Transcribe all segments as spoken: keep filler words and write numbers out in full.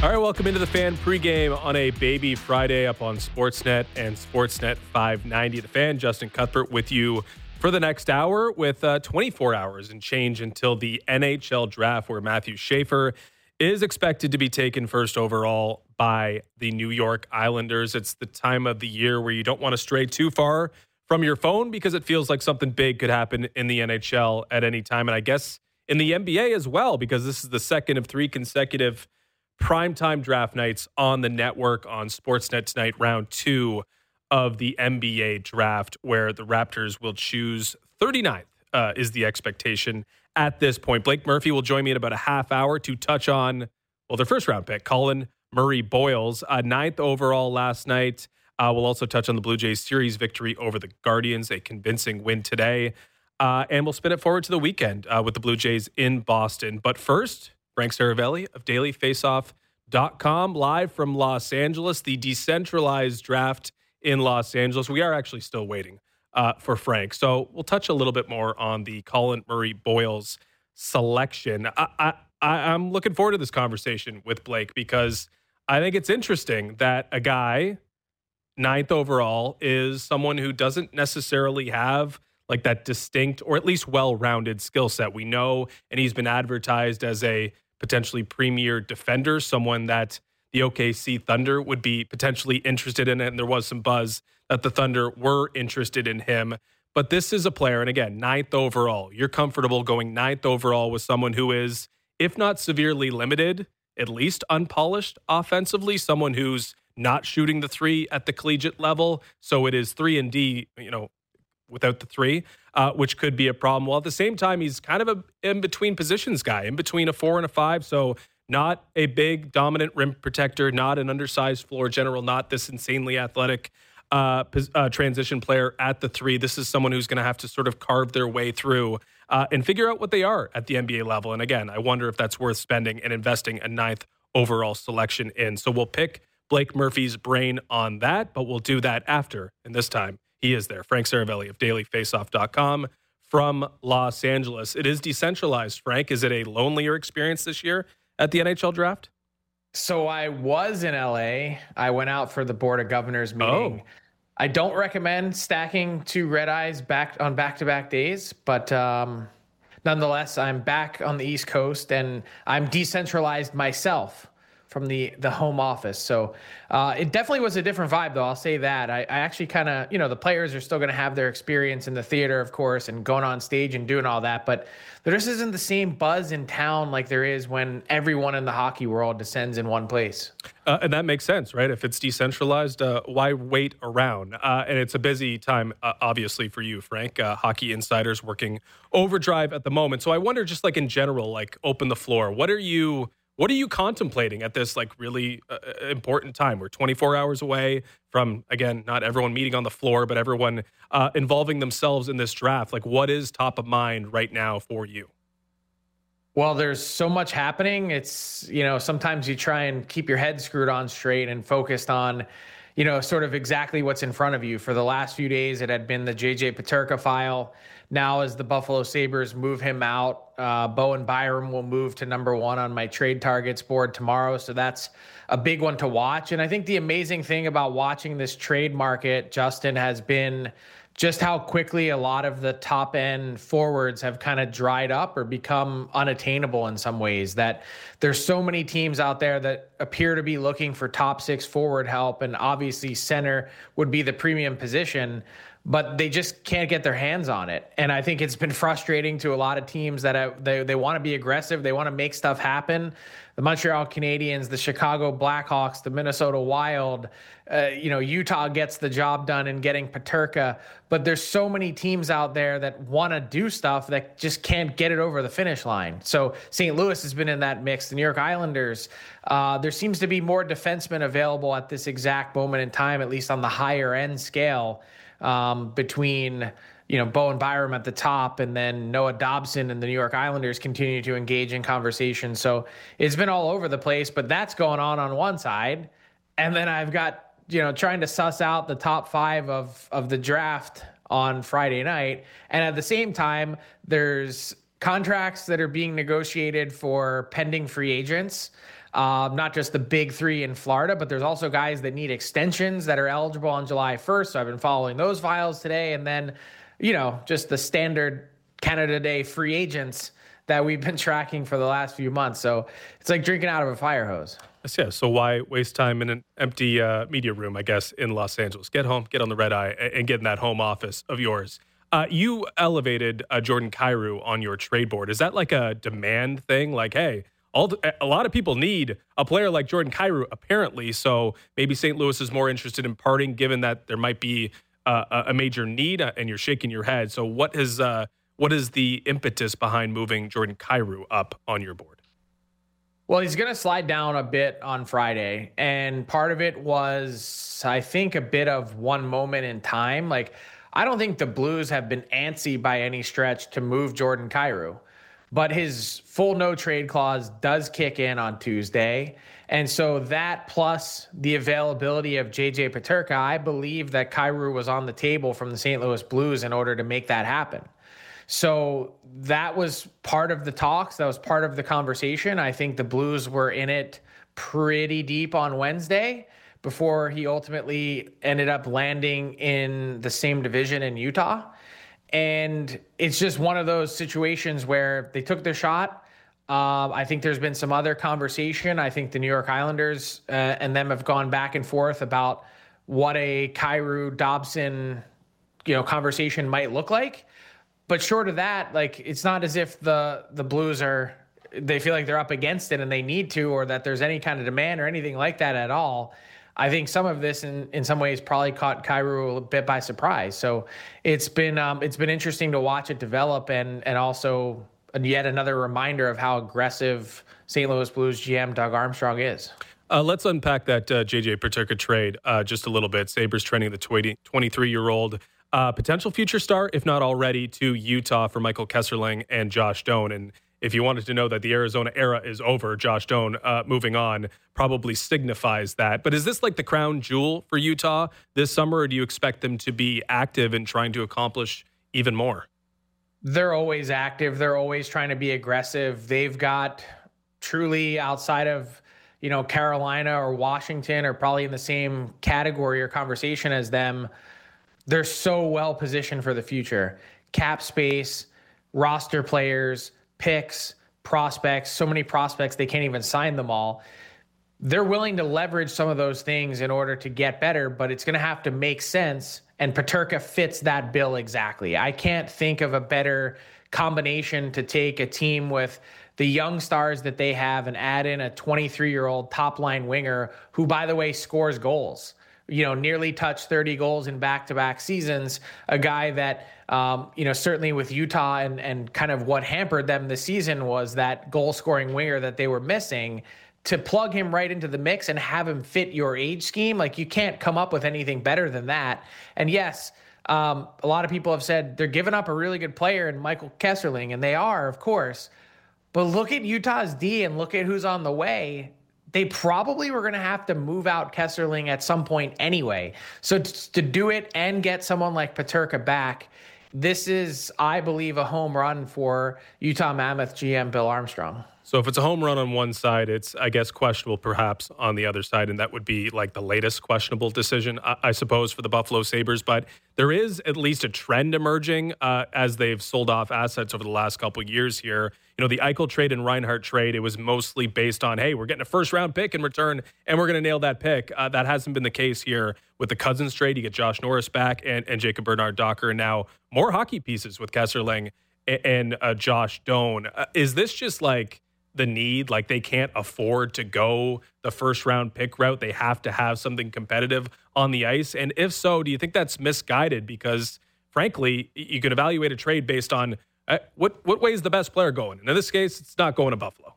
All right, welcome into the Fan pregame on a Baby Friday up on Sportsnet and Sportsnet five ninety. The Fan, Justin Cuthbert with you for the next hour with uh, twenty-four hours and change until the N H L draft, where Matthew Schaefer is expected to be taken first overall by the New York Islanders. It's the time of the year where you don't want to stray too far from your phone because it feels like something big could happen in the N H L at any time. And I guess in the N B A as well, because this is the second of three consecutive primetime draft nights on the network on Sportsnet tonight, round two of the N B A draft, where the Raptors will choose thirty-ninth uh, is the expectation at this point. Blake Murphy will join me in about a half hour to touch on, well, their first round pick, Colin Murray Boyles, uh, ninth overall last night. Uh, we'll also touch on the Blue Jays series victory over the Guardians, a convincing win today. Uh, and we'll spin it forward to the weekend uh, with the Blue Jays in Boston. But first, Frank Saravelli of daily faceoff dot com, live from Los Angeles, the decentralized draft in Los Angeles. We are actually still waiting uh, for Frank. So we'll touch a little bit more on the Colin Murray Boyles selection. I, I, I, I'm looking forward to this conversation with Blake because I think it's interesting that a guy, ninth overall, is someone who doesn't necessarily have like that distinct or at least well-rounded skill set. We know, and he's been advertised as a potentially premier defender, someone that the O K C Thunder would be potentially interested in, and there was some buzz that the Thunder were interested in him. But this is a player, and again, ninth overall. You're comfortable going ninth overall with someone who is, if not severely limited, at least unpolished offensively, someone who's not shooting the three at the collegiate level. So it is three and D, you know, without the three, uh, which could be a problem. While at the same time, he's kind of a in-between positions guy, in between a four and a five. So not a big dominant rim protector, not an undersized floor general, not this insanely athletic uh, uh, transition player at the three. This is someone who's going to have to sort of carve their way through uh, and figure out what they are at the N B A level. And again, I wonder if that's worth spending and investing a ninth overall selection in. So we'll pick Blake Murphy's brain on that, but we'll do that after. And this time, he is there. Frank Saravelli of daily faceoff dot com from Los Angeles. It is decentralized, Frank. Is it a lonelier experience this year at the N H L draft? So I was in L A. I went out for the Board of Governors meeting. Oh. I don't recommend stacking two red eyes back on back-to-back days, but um, nonetheless, I'm back on the East Coast and I'm decentralized myself from the, the home office. So uh, it definitely was a different vibe, though. I'll say that. I, I actually kind of, you know, the players are still going to have their experience in the theater, of course, and going on stage and doing all that. But there just isn't the same buzz in town like there is when everyone in the hockey world descends in one place. Uh, and that makes sense, right? If it's decentralized, uh, why wait around? Uh, and it's a busy time, uh, obviously, for you, Frank. Uh, Hockey Insiders working overdrive at the moment. So I wonder, just like in general, like open the floor. What are you... What are you contemplating at this like really uh, important time? We're twenty-four hours away from, again, not everyone meeting on the floor, but everyone uh, involving themselves in this draft. Like, what is top of mind right now for you? Well, there's so much happening. It's, you know, sometimes you try and keep your head screwed on straight and focused on, you know, sort of exactly what's in front of you. For the last few days, it had been the J J Peterka file. Now, as the Buffalo Sabres move him out, uh, Bowen Byram will move to number one on my trade targets board tomorrow. So that's a big one to watch. And I think the amazing thing about watching this trade market, Justin, has been just how quickly a lot of the top end forwards have kind of dried up or become unattainable in some ways. That there's so many teams out there that appear to be looking for top six forward help. And obviously center would be the premium position, but they just can't get their hands on it. And I think it's been frustrating to a lot of teams that have, they, they want to be aggressive. They want to make stuff happen. The Montreal Canadiens, the Chicago Blackhawks, the Minnesota Wild, uh, you know, Utah gets the job done in getting Peterka. But there's so many teams out there that want to do stuff that just can't get it over the finish line. So Saint Louis has been in that mix. The New York Islanders, uh, there seems to be more defensemen available at this exact moment in time, at least on the higher end scale. Um, between, you know, Bowen Byram at the top and then Noah Dobson and the New York Islanders continue to engage in conversation. So it's been all over the place, but that's going on on one side. And then I've got, you know, trying to suss out the top five of, of the draft on Friday night. And at the same time, there's contracts that are being negotiated for pending free agents. Um, not just the big three in Florida, but there's also guys that need extensions that are eligible on July first. So I've been following those files today. And then, you know, just the standard Canada Day free agents that we've been tracking for the last few months. So it's like drinking out of a fire hose. Yeah, so why waste time in an empty uh, media room, I guess, in Los Angeles? Get home, get on the red eye, and get in that home office of yours. Uh, you elevated uh, Jordan Kyrou on your trade board. Is that like a demand thing? Like, hey, all the, a lot of people need a player like Jordan Kyrou, apparently. So maybe Saint Louis is more interested in parting, given that there might be uh, a major need, uh, and you're shaking your head. So what is uh, what is the impetus behind moving Jordan Kyrou up on your board? Well, he's going to slide down a bit on Friday. And part of it was, I think, a bit of one moment in time. Like, I don't think the Blues have been antsy by any stretch to move Jordan Kyrou. But his full no trade clause does kick in on Tuesday. And so that plus the availability of J J Peterka, I believe that Kyrou was on the table from the Saint Louis Blues in order to make that happen. So that was part of the talks. That was part of the conversation. I think the Blues were in it pretty deep on Wednesday before he ultimately ended up landing in the same division in Utah. And it's just one of those situations where they took their shot. Um, I think there's been some other conversation. I think the New York Islanders uh, and them have gone back and forth about what a Kyrou Dobson, you know, conversation might look like. But short of that, like, it's not as if the the Blues are, they feel like they're up against it and they need to, or that there's any kind of demand or anything like that at all. I think some of this, in, in some ways, probably caught Kyrou a bit by surprise. So it's been um, it's been interesting to watch it develop, and and also yet another reminder of how aggressive Saint Louis Blues G M Doug Armstrong is. Uh, let's unpack that uh, J J Peterka trade uh, just a little bit. Sabres trending the twenty-three-year-old uh, potential future star, if not already, to Utah for Michael Kesselring and Josh Doan. And if you wanted to know that the Arizona era is over, Josh Doan uh, moving on probably signifies that. But is this like the crown jewel for Utah this summer, or do you expect them to be active in trying to accomplish even more? They're always active. They're always trying to be aggressive. They've got truly, outside of, you know, Carolina or Washington, or probably in the same category or conversation as them, they're so well positioned for the future. Cap space, roster players, picks, prospects, so many prospects, they can't even sign them all. They're willing to leverage some of those things in order to get better, but it's going to have to make sense. And Peterka fits that bill exactly. I can't think of a better combination to take a team with the young stars that they have and add in a twenty-three-year-old top-line winger who, by the way, scores goals. You know, nearly touched thirty goals in back-to-back seasons. A guy that, um, you know, certainly with Utah and, and kind of what hampered them this season was that goal-scoring winger that they were missing. To plug him right into the mix and have him fit your age scheme, like, you can't come up with anything better than that. And yes, um, a lot of people have said they're giving up a really good player in Michael Kesselring, and they are, of course. But look at Utah's D and look at who's on the way. They probably were going to have to move out Kesselring at some point anyway. So t- to do it and get someone like Peterka back, this is, I believe, a home run for Utah Mammoth G M Bill Armstrong. So if it's a home run on one side, it's, I guess, questionable perhaps on the other side, and that would be like the latest questionable decision, I, I suppose, for the Buffalo Sabres. But there is at least a trend emerging uh, as they've sold off assets over the last couple of years here. You know, the Eichel trade and Reinhart trade, it was mostly based on, hey, we're getting a first-round pick in return, and we're going to nail that pick. Uh, that hasn't been the case here with the Cousins trade. You get Josh Norris back and, and Jacob Bernard-Docker, and now more hockey pieces with Kesselring and, and uh, Josh Doan. Uh, is this just like the need, like they can't afford to go the first round pick route? They have to have something competitive on the ice. And if so, do you think that's misguided? Because frankly, you can evaluate a trade based on uh, what, what way is the best player going? And in this case, it's not going to Buffalo.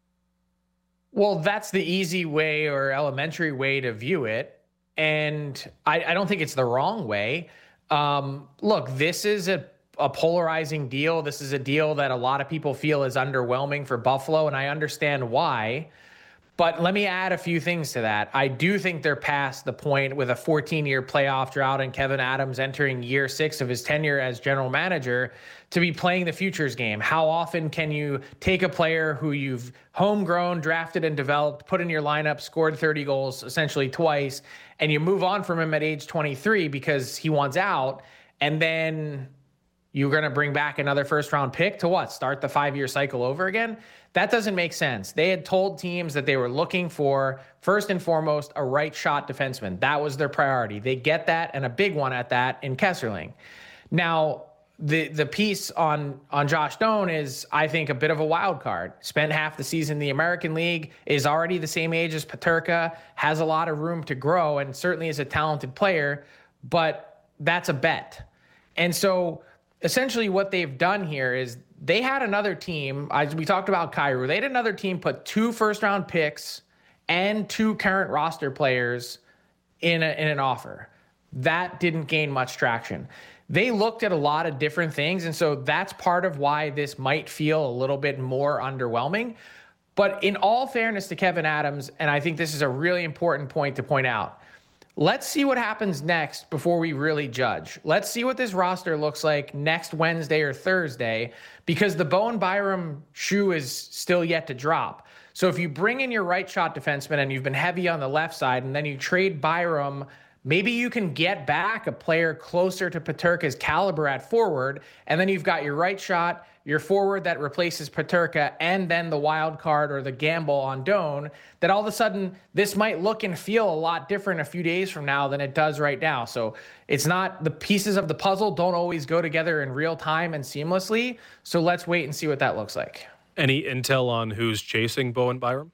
Well, that's the easy way or elementary way to view it. And I, I don't think it's the wrong way. Um, look, this is a a polarizing deal. This is a deal that a lot of people feel is underwhelming for Buffalo, and I understand why. But let me add a few things to that. I do think they're past the point with a fourteen-year playoff drought and Kevin Adams entering year six of his tenure as general manager to be playing the futures game. How often can you take a player who you've homegrown, drafted, and developed, put in your lineup, scored thirty goals essentially twice, and you move on from him at age twenty-three because he wants out, and then you're going to bring back another first-round pick to what? Start the five-year cycle over again? That doesn't make sense. They had told teams that they were looking for, first and foremost, a right shot defenseman. That was their priority. They get that, and a big one at that, in Kesselring. Now, the the piece on, on Josh Doan is, I think, a bit of a wild card. Spent half the season in the American League, is already the same age as Peterka, has a lot of room to grow, and certainly is a talented player, but that's a bet. And so essentially what they've done here is they had another team, as we talked about Kyrou, they had another team put two first-round picks and two current roster players in, a, in an offer. That didn't gain much traction. They looked at a lot of different things, and so that's part of why this might feel a little bit more underwhelming. But in all fairness to Kevin Adams, and I think this is a really important point to point out, let's see what happens next before we really judge. Let's see what this roster looks like next Wednesday or Thursday, because the Bowen Byram shoe is still yet to drop. So if you bring in your right shot defenseman and you've been heavy on the left side, and then you trade Byram, maybe you can get back a player closer to Peterka's caliber at forward, and then you've got your right shot, your forward that replaces Peterka, and then the wild card or the gamble on Doan, that all of a sudden this might look and feel a lot different a few days from now than it does right now. So it's not, the pieces of the puzzle don't always go together in real time and seamlessly. So let's wait and see what that looks like. Any intel on who's chasing Bowen Byram?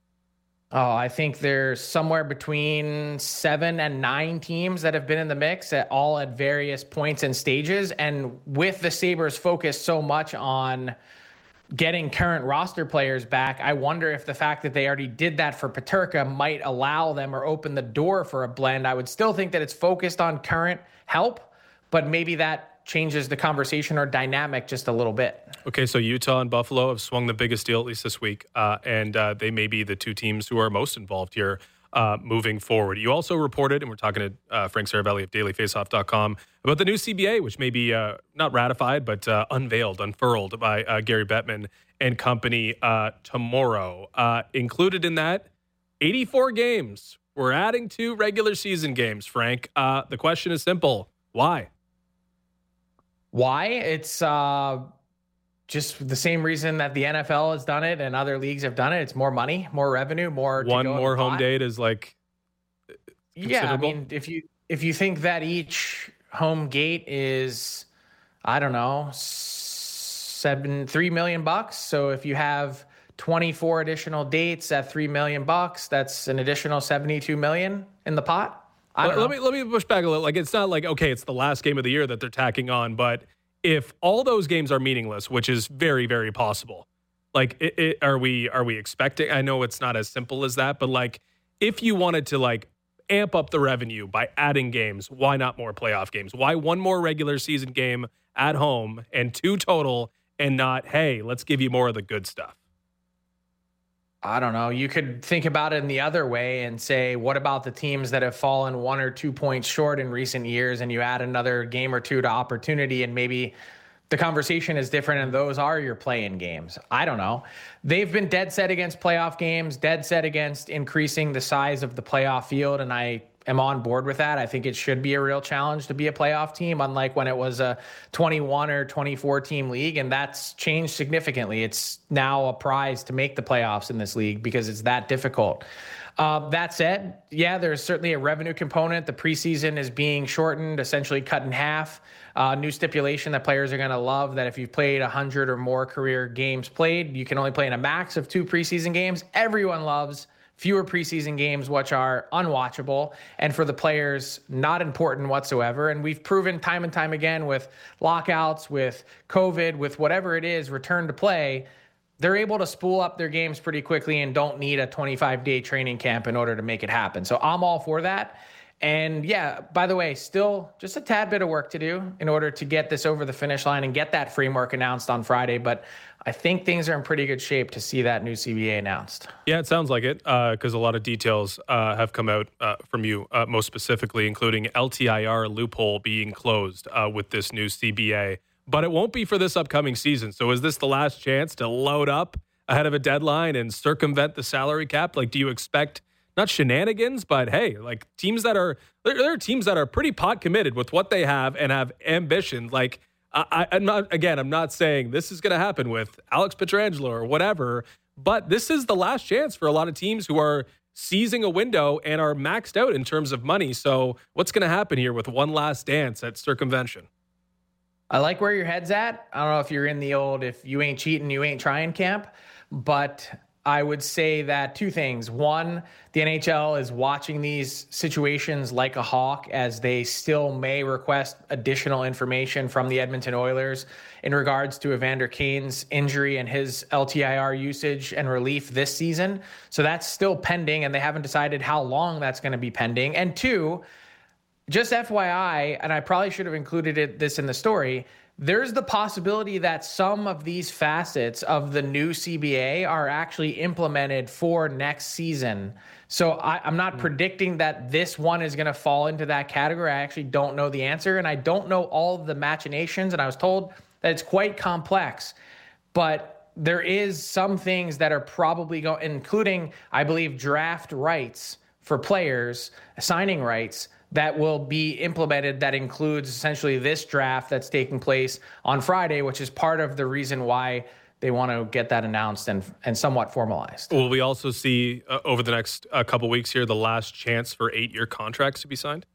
Oh, I think there's somewhere between seven and nine teams that have been in the mix at all at various points and stages. And with the Sabres focus so much on getting current roster players back, I wonder if the fact that they already did that for Peterka might allow them or open the door for a blend. I would still think that it's focused on current help, but maybe that changes the conversation or dynamic just a little bit. Okay, so Utah and Buffalo have swung the biggest deal, at least this week, uh, and uh, they may be the two teams who are most involved here uh, moving forward. You also reported, and we're talking to uh, Frank Saravelli of daily faceoff dot com, about the new C B A, which may be uh, not ratified, but uh, unveiled, unfurled by uh, Gary Bettman and company uh, tomorrow. Uh, included in that, eighty-four games. We're adding two regular season games, Frank. Uh, the question is simple. Why? Why? It's uh, just the same reason that the N F L has done it and other leagues have done it. It's more money, more revenue, more. One more home date is like. Yeah, I mean, if you if you think that each home gate is, I don't know, seven three million bucks. So if you have twenty-four additional dates at three million bucks, that's an additional seventy-two million in the pot. I don't let, know. let me let me push back a little. Like, it's not like, okay, it's the last game of the year that they're tacking on, but if all those games are meaningless, which is very, very possible, like, it, it, are we are we expecting? I know it's not as simple as that, but like, if you wanted to like amp up the revenue by adding games, why not more playoff games? Why one more regular season game at home and two total, and not, hey, let's give you more of the good stuff? I don't know. You could think about it in the other way and say, what about the teams that have fallen one or two points short in recent years, and you add another game or two to opportunity, and maybe the conversation is different and those are your play-in games. I don't know. They've been dead set against playoff games, dead set against increasing the size of the playoff field, and I am on board with that. I think it should be a real challenge to be a playoff team, unlike when it was a twenty-one or twenty-four team league, and that's changed significantly. It's now a prize to make the playoffs in this league because it's that difficult. Uh, that said, yeah, there's certainly a revenue component. The preseason is being shortened, essentially cut in half. Uh, new stipulation that players are going to love, that if you've played one hundred or more career games played, you can only play in a max of two preseason games. Everyone loves fewer preseason games, which are unwatchable, and for the players, not important whatsoever. And we've proven time and time again with lockouts, with COVID, with whatever it is, return to play, they're able to spool up their games pretty quickly and don't need a twenty-five day training camp in order to make it happen. So I'm all for that. And yeah, by the way, still just a tad bit of work to do in order to get this over the finish line and get that framework announced on Friday. But I think things are in pretty good shape to see that new C B A announced. Yeah, it sounds like it because uh, a lot of details uh, have come out uh, from you, uh, most specifically, including L T I R loophole being closed uh, with this new C B A. But it won't be for this upcoming season. So is this the last chance to load up ahead of a deadline and circumvent the salary cap? Like, do you expect not shenanigans, but hey, like teams that are there, there are teams that are pretty pot committed with what they have and have ambition. Like, I, I'm not again, I'm not saying this is going to happen with Alex Pietrangelo or whatever, but this is the last chance for a lot of teams who are seizing a window and are maxed out in terms of money. So, what's going to happen here with one last dance at circumvention? I like where your head's at. I don't know if you're in the old if you ain't cheating, you ain't trying camp, but I would say that two things. One, the N H L is watching these situations like a hawk as they still may request additional information from the Edmonton Oilers in regards to Evander Kane's injury and his L T I R usage and relief this season. So that's still pending, and they haven't decided how long that's going to be pending. And two, just F Y I, and I probably should have included it, this in the story, there's the possibility that some of these facets of the new C B A are actually implemented for next season. So I, I'm not mm-hmm. predicting that this one is going to fall into that category. I actually don't know the answer, and I don't know all of the machinations, and I was told that it's quite complex. But there is some things that are probably going, including, I believe, draft rights for players, signing rights, that will be implemented that includes essentially this draft that's taking place on Friday, which is part of the reason why they want to get that announced and and somewhat formalized. Will we also see uh, over the next uh, couple weeks here the last chance for eight-year contracts to be signed?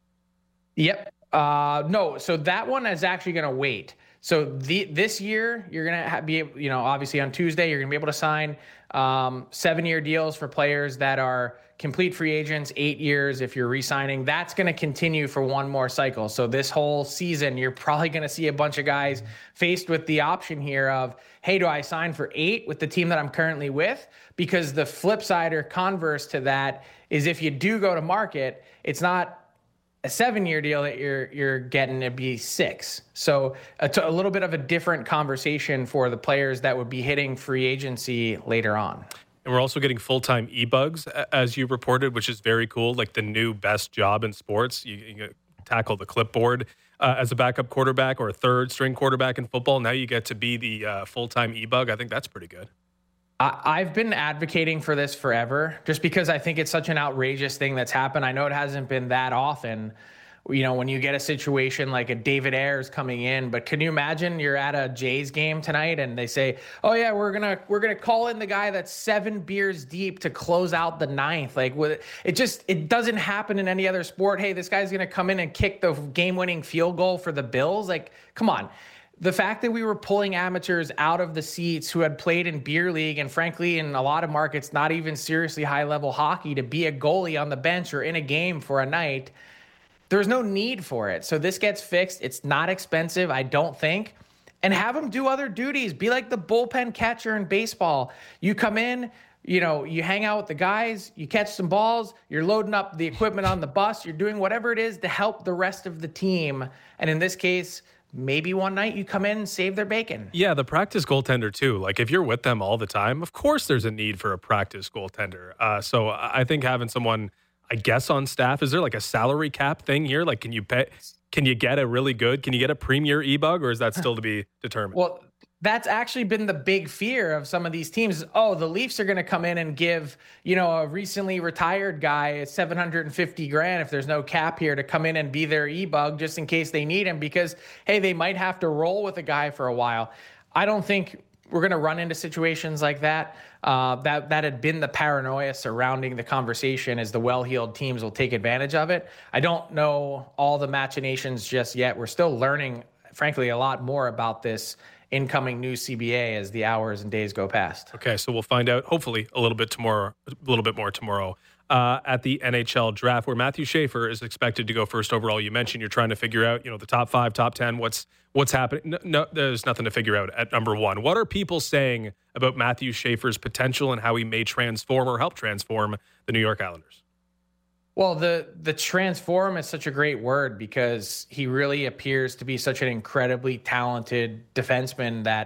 Yep. Uh, no, so that one is actually going to wait. So the this year, you're going to be, you know, obviously on Tuesday, you're going to be able to sign um, seven-year deals for players that are complete free agents, eight years if you're re-signing. That's going to continue for one more cycle. So this whole season, you're probably going to see a bunch of guys faced with the option here of, hey, do I sign for eight with the team that I'm currently with? Because the flip side or converse to that is if you do go to market, it's not a seven-year deal that you're you're getting to be six. So it's a little bit of a different conversation for the players that would be hitting free agency later on. And we're also getting full-time e-bugs, as you reported, which is very cool. Like the new best job in sports. You, you tackle the clipboard uh, as a backup quarterback or a third-string quarterback in football. Now you get to be the uh, full-time e-bug. I think that's pretty good. I, I've been advocating for this forever just because I think it's such an outrageous thing that's happened. I know it hasn't been that often, you know, when you get a situation like a David Ayers coming in, but can you imagine you're at a Jays game tonight and they say, oh yeah, we're going to, we're going to call in the guy that's seven beers deep to close out the ninth. Like with it just, it doesn't happen in any other sport. Hey, this guy's going to come in and kick the game winning field goal for the Bills. Like, come on. The fact that we were pulling amateurs out of the seats who had played in beer league and frankly, in a lot of markets, not even seriously high level hockey to be a goalie on the bench or in a game for a night, there's no need for it. So this gets fixed. It's not expensive, I don't think. And have them do other duties. Be like the bullpen catcher in baseball. You come in, you know, you hang out with the guys, you catch some balls, you're loading up the equipment on the bus, you're doing whatever it is to help the rest of the team. And in this case, maybe one night you come in and save their bacon. Yeah, the practice goaltender too. Like if you're with them all the time, of course there's a need for a practice goaltender. Uh, so I think having someone, I guess, on staff, is there like a salary cap thing here? Like, can you pay? Can you get a really good? Can you get a premier e-bug, or is that still to be determined? Well, that's actually been the big fear of some of these teams. Oh, the Leafs are going to come in and give, you know, a recently retired guy seven hundred fifty grand if there's no cap here to come in and be their e-bug just in case they need him because, hey, they might have to roll with a guy for a while. I don't think we're going to run into situations like that. Uh, that that had been the paranoia surrounding the conversation as the well-heeled teams will take advantage of it. I don't know all the machinations just yet. We're still learning, frankly, a lot more about this incoming new C B A as the hours and days go past. Okay, so we'll find out hopefully a little bit tomorrow, a little bit more tomorrow uh, at the N H L draft, where Matthew Schaefer is expected to go first overall. You mentioned you're trying to figure out, you know, the top five, top ten. What's what's happening? No, no, there's nothing to figure out at number one. What are people saying about Matthew Schaefer's potential and how he may transform or help transform the New York Islanders? Well, the the transform is such a great word because he really appears to be such an incredibly talented defenseman that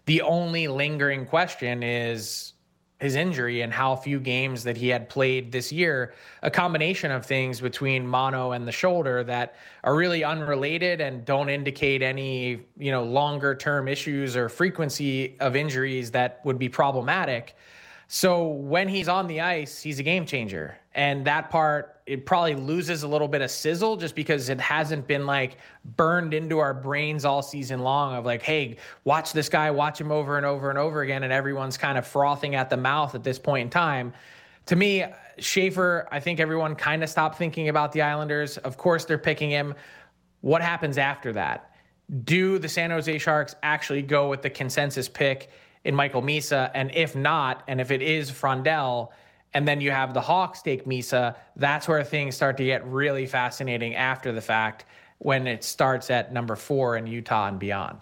The only lingering question is his injury and how few games that he had played this year, a combination of things between mono and the shoulder that are really unrelated and don't indicate any, you know, longer term issues or frequency of injuries that would be problematic. So when he's on the ice, he's a game changer. And that part, it probably loses a little bit of sizzle just because it hasn't been like burned into our brains all season long of like, hey, watch this guy, watch him over and over and over again. And everyone's kind of frothing at the mouth at this point in time. To me, Schaefer, I think everyone kind of stopped thinking about the Islanders. Of course, they're picking him. What happens after that? Do the San Jose Sharks actually go with the consensus pick in Michael Misa? And if not, and if it is Frondell, and then you have the Hawks take Misa, that's where things start to get really fascinating after the fact when it starts at number four in Utah and beyond.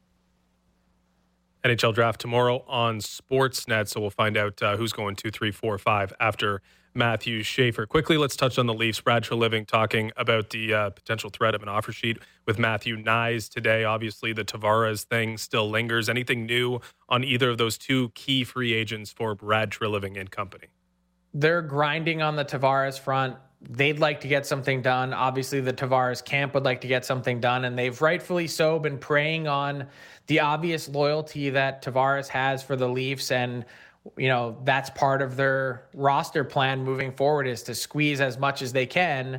N H L draft tomorrow on Sportsnet, so we'll find out uh, who's going two, three, four, five after Matthew Schaefer. Quickly, let's touch on the Leafs. Brad Treliving talking about the uh, potential threat of an offer sheet with Matthew Knies today. Obviously, the Tavares thing still lingers. Anything new on either of those two key free agents for Brad Treliving and company? They're grinding on the Tavares front. They'd like to get something done. Obviously, the Tavares camp would like to get something done, and they've rightfully so been preying on the obvious loyalty that Tavares has for the Leafs. And, you know, that's part of their roster plan moving forward is to squeeze as much as they can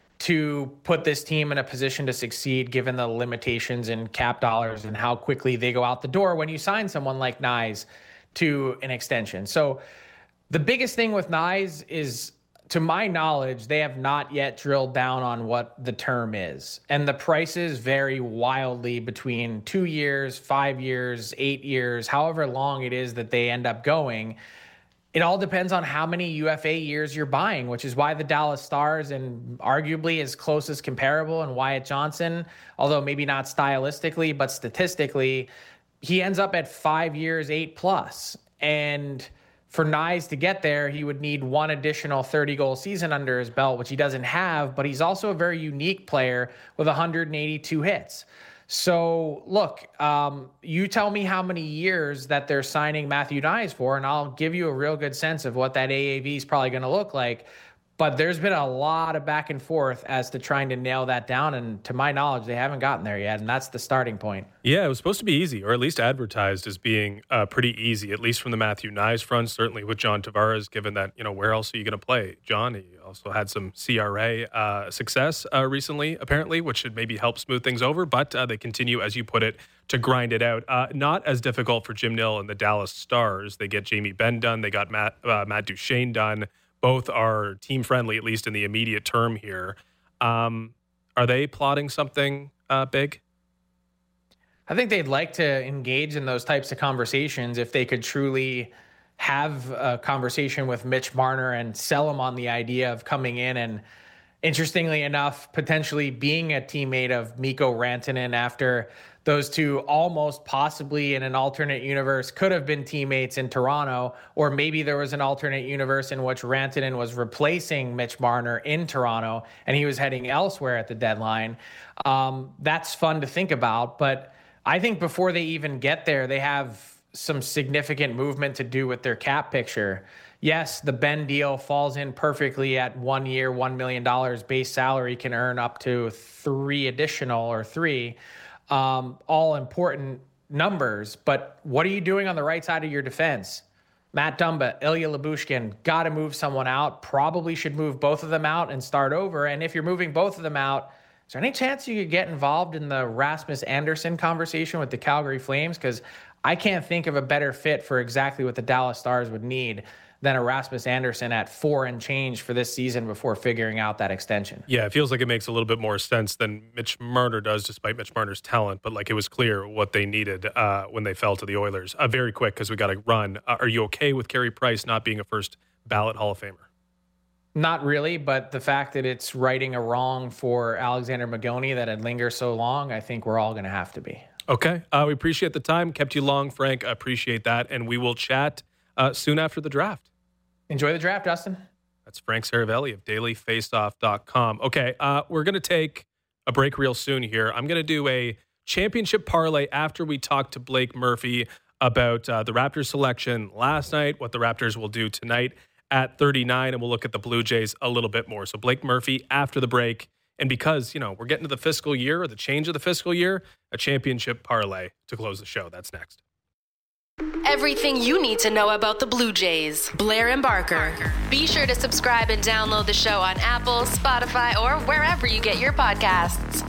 to put this team in a position to succeed given the limitations in cap dollars and how quickly they go out the door when you sign someone like Knies to an extension. So the biggest thing with Knies is, to my knowledge, they have not yet drilled down on what the term is. And the prices vary wildly between two years, five years, eight years, however long it is that they end up going. It all depends on how many U F A years you're buying, which is why the Dallas Stars and arguably as close as comparable and Wyatt Johnson, although maybe not stylistically, but statistically, he ends up at five years, eight plus. And for Knies to get there, he would need one additional thirty-goal season under his belt, which he doesn't have, but he's also a very unique player with one hundred eighty-two hits. So, look, um, you tell me how many years that they're signing Matthew Knies for, and I'll give you a real good sense of what that A A V is probably going to look like. But there's been a lot of back and forth as to trying to nail that down. And to my knowledge, they haven't gotten there yet. And that's the starting point. Yeah, it was supposed to be easy, or at least advertised as being uh, pretty easy, at least from the Matthew Knies front, certainly with John Tavares, given that, you know, where else are you going to play? John, he also had some C R A uh, success uh, recently, apparently, which should maybe help smooth things over. But uh, they continue, as you put it, to grind it out. Uh, not as difficult for Jim Nill and the Dallas Stars. They get Jamie Benn done. They got Matt, uh, Matt Duchene done. Both are team friendly, at least in the immediate term here. Um, are they plotting something uh, big? I think they'd like to engage in those types of conversations if they could truly have a conversation with Mitch Marner and sell him on the idea of coming in and, interestingly enough, potentially being a teammate of Mikko Rantanen after those two almost possibly in an alternate universe could have been teammates in Toronto, or maybe there was an alternate universe in which Rantanen was replacing Mitch Marner in Toronto and he was heading elsewhere at the deadline. Um, that's fun to think about, but I think before they even get there, they have some significant movement to do with their cap picture. Yes, the Benn deal falls in perfectly at one year, one million dollars base salary, can earn up to three additional or three. Um, all important numbers, but what are you doing on the right side of your defense? Matt Dumba, Ilya Lyubushkin, got to move someone out. Probably should move both of them out and start over. And if you're moving both of them out, is there any chance you could get involved in the Rasmus Andersson conversation with the Calgary Flames? Because I can't think of a better fit for exactly what the Dallas Stars would need than a Rasmus Andersson at four and change for this season before figuring out that extension. Yeah, it feels like it makes a little bit more sense than Mitch Marner does, despite Mitch Marner's talent. But like it was clear what they needed uh, when they fell to the Oilers. Uh, very quick, because we got to run. Uh, are you okay with Carey Price not being a first ballot Hall of Famer? Not really, but the fact that it's righting a wrong for Alexander Magoni that had lingered so long, I think we're all going to have to be. Okay. Uh, we appreciate the time. Kept you long, Frank. I appreciate that. And we will chat uh, soon after the draft. Enjoy the draft, Dustin. That's Frank Saravelli of daily faceoff dot com. Okay, uh, we're going to take a break real soon here. I'm going to do a championship parlay after we talk to Blake Murphy. about uh, the Raptors selection last night, what the Raptors will do tonight at thirty-nine, and we'll look at the Blue Jays a little bit more. So Blake Murphy after the break. And because, you know, we're getting to the fiscal year or the change of the fiscal year, a championship parlay to close the show. That's next. Everything you need to know about the Blue Jays. Blair and Barker. Be sure to subscribe and download the show on Apple, Spotify, or wherever you get your podcasts.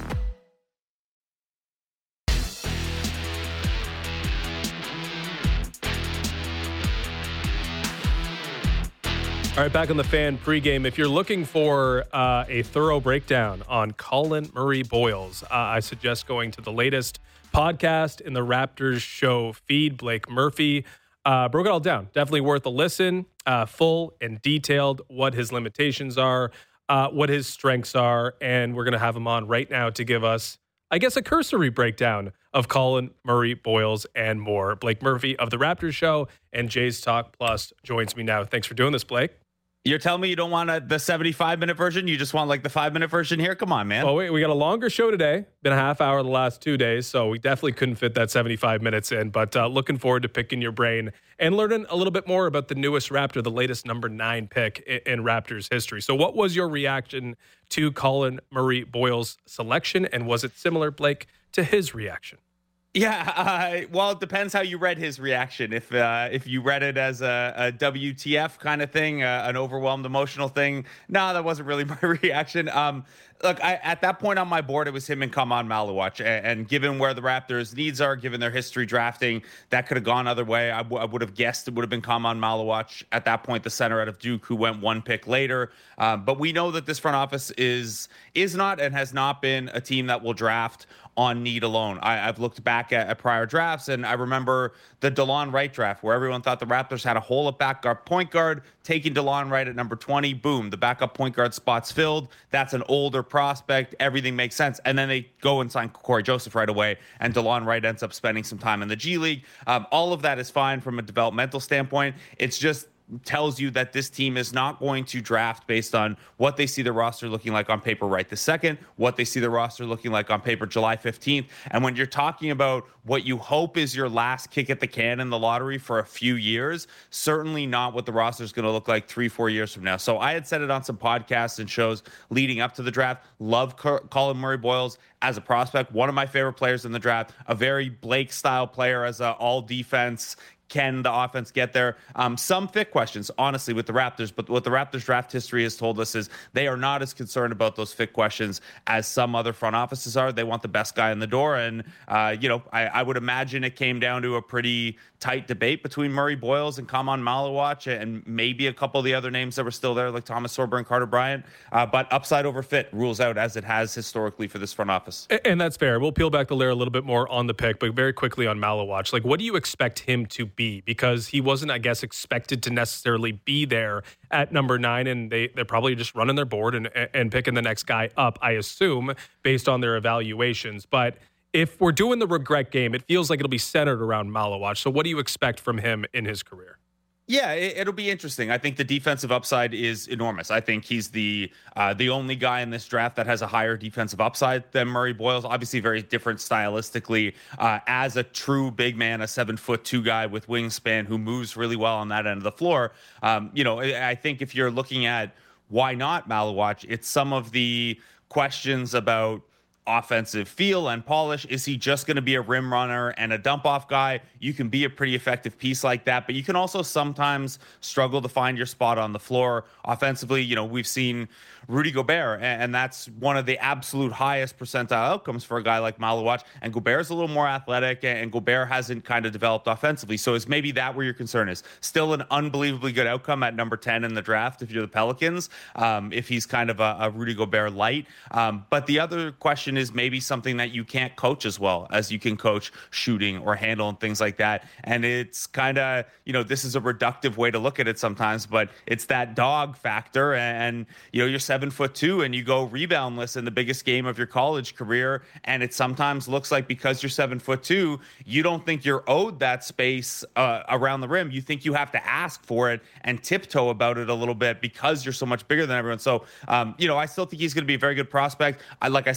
All right, back on the Fan pregame. If you're looking for uh, a thorough breakdown on Colin Murray Boyles, uh, I suggest going to the latest podcast in the Raptors show feed. Blake Murphy uh, broke it all down. Definitely worth a listen. Uh, full and detailed what his limitations are, uh, what his strengths are, and we're going to have him on right now to give us, I guess, a cursory breakdown of Colin Murray Boyles and more. Blake Murphy of the Raptors show and Jays Talk Plus joins me now. Thanks for doing this, Blake. You're telling me you don't want a, the seventy-five minute version? You just want like the five minute version here? Come on, man. Well, wait, we got a longer show today. Been a half hour the last two days, so we definitely couldn't fit that seventy-five minutes in. But uh, looking forward to picking your brain and learning a little bit more about the newest Raptor, the latest number nine pick in, in Raptors history. So what was your reaction to Colin Murray Boyles' selection, and was it similar, Blake, to his reaction? Yeah, uh, well, it depends how you read his reaction. If uh, if you read it as a, a W T F kind of thing, uh, an overwhelmed emotional thing, no, that wasn't really my reaction. Um, look, I, at that point on my board, it was him and Kaman Maluach. And, and given where the Raptors' needs are, given their history drafting, that could have gone other way. I, w- I would have guessed it would have been Kaman Maluach at that point, the center out of Duke, who went one pick later. Um, but we know that this front office is is not and has not been a team that will draft on need alone. I, I've looked back at, at prior drafts, and I remember the DeLon Wright draft where everyone thought the Raptors had a hole at backup point guard, taking DeLon Wright at number twenty. Boom, the backup point guard spot's filled. That's an older prospect. Everything makes sense. And then they go and sign Corey Joseph right away, and DeLon Wright ends up spending some time in the G League. Um, all of that is fine from a developmental standpoint. It's just tells you that this team is not going to draft based on what they see the roster looking like on paper right this second, what they see the roster looking like on paper July fifteenth. And when you're talking about what you hope is your last kick at the can in the lottery for a few years, certainly not what the roster is going to look like three, four years from now. So I had said it on some podcasts and shows leading up to the draft. Love Colin Murray Boyles as a prospect, one of my favorite players in the draft, a very Blake style player as a all defense. Can the offense get there? Um, some fit questions, honestly, with the Raptors. But what the Raptors draft history has told us is they are not as concerned about those fit questions as some other front offices are. They want the best guy in the door. And, uh, you know, I, I would imagine it came down to a pretty tight debate between Murray Boyles and Kaman Maluach and maybe a couple of the other names that were still there, like Thomas Sorber and Carter Bryant. Uh, but upside over fit rules out, as it has historically for this front office. And that's fair. We'll peel back the layer a little bit more on the pick, but very quickly on Maluach. Like, what do you expect him to be? Because he wasn't, I guess, expected to necessarily be there at number nine, and they, they're probably just running their board and, and picking the next guy up, I assume, based on their evaluations. But if we're doing the regret game, it feels like it'll be centered around Maluach. So what do you expect from him in his career? Yeah, it, it'll be interesting. I think the defensive upside is enormous. I think he's the uh, the only guy in this draft that has a higher defensive upside than Murray Boyles. Obviously, very different stylistically. Uh, as a true big man, a seven foot two guy with wingspan who moves really well on that end of the floor. Um, you know, I think if you're looking at why not Maluach, it's some of the questions about offensive feel and polish. Is he just going to be a rim runner and a dump off guy? You can be a pretty effective piece like that, but you can also sometimes struggle to find your spot on the floor offensively. You know, we've seen Rudy Gobert, and that's one of the absolute highest percentile outcomes for a guy like Maluach. And Gobert's a little more athletic, and Gobert hasn't kind of developed offensively. So is maybe that where your concern is? Still an unbelievably good outcome at number ten in the draft if you're the Pelicans, um, if he's kind of a, a Rudy Gobert light. Um, but the other question is maybe something that you can't coach as well as you can coach shooting or handle and things like that. And it's kind of, you know, this is a reductive way to look at it sometimes, but it's that dog factor. And, you know, you're seven foot two and you go reboundless in the biggest game of your college career. And it sometimes looks like because you're seven foot two, you don't think you're owed that space uh, around the rim. You think you have to ask for it and tiptoe about it a little bit because you're so much bigger than everyone. So, um, you know, I still think he's going to be a very good prospect. I, like I said, I would